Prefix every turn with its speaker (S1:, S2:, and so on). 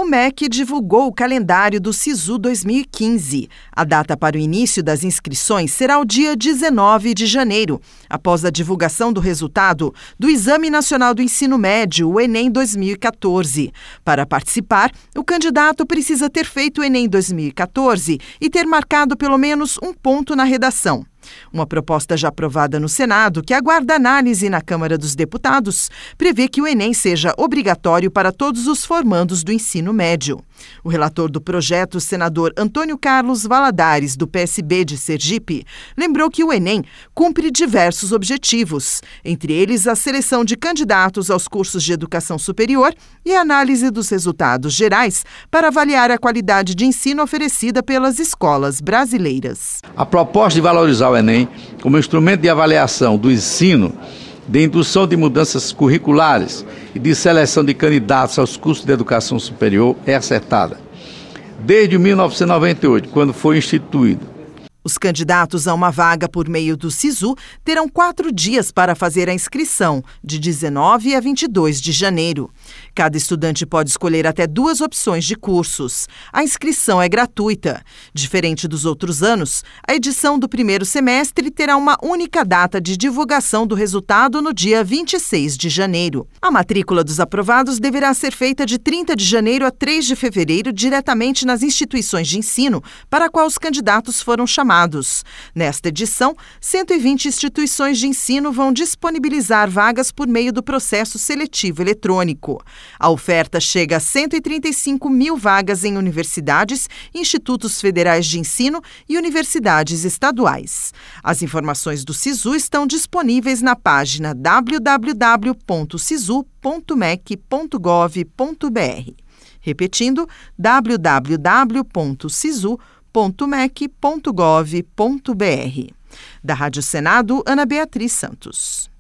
S1: MEC divulgou o calendário do SISU 2015. A data para o início das inscrições será o dia 19 de janeiro, após a divulgação do resultado do Exame Nacional do Ensino Médio, o Enem 2014. Para participar, o candidato precisa ter feito o Enem 2014 e ter marcado pelo menos um ponto na redação. Uma proposta já aprovada no Senado, que aguarda análise na Câmara dos Deputados, prevê que o Enem seja obrigatório para todos os formandos do ensino médio. O relator do projeto, o senador Antônio Carlos Valadares, do PSB de Sergipe, lembrou que o Enem cumpre diversos objetivos, entre eles a seleção de candidatos aos cursos de educação superior e a análise dos resultados gerais para avaliar a qualidade de ensino oferecida pelas escolas brasileiras.
S2: A proposta de valorizar o Enem como instrumento de avaliação do ensino, de indução de mudanças curriculares e de seleção de candidatos aos cursos de educação superior é acertada. Desde 1998, quando foi instituído.
S1: Os candidatos a uma vaga por meio do SISU terão 4 dias para fazer a inscrição, de 19 a 22 de janeiro. Cada estudante pode escolher até 2 opções de cursos. A inscrição é gratuita. Diferente dos outros anos, a edição do primeiro semestre terá uma única data de divulgação do resultado no dia 26 de janeiro. A matrícula dos aprovados deverá ser feita de 30 de janeiro a 3 de fevereiro diretamente nas instituições de ensino para a qual os candidatos foram chamados. Nesta edição, 120 instituições de ensino vão disponibilizar vagas por meio do processo seletivo eletrônico. A oferta chega a 135 mil vagas em universidades, institutos federais de ensino e universidades estaduais. As informações do SISU estão disponíveis na página www.sisu.mec.gov.br. Repetindo, www.sisu.mec.gov.br. Da Rádio Senado, Ana Beatriz Santos.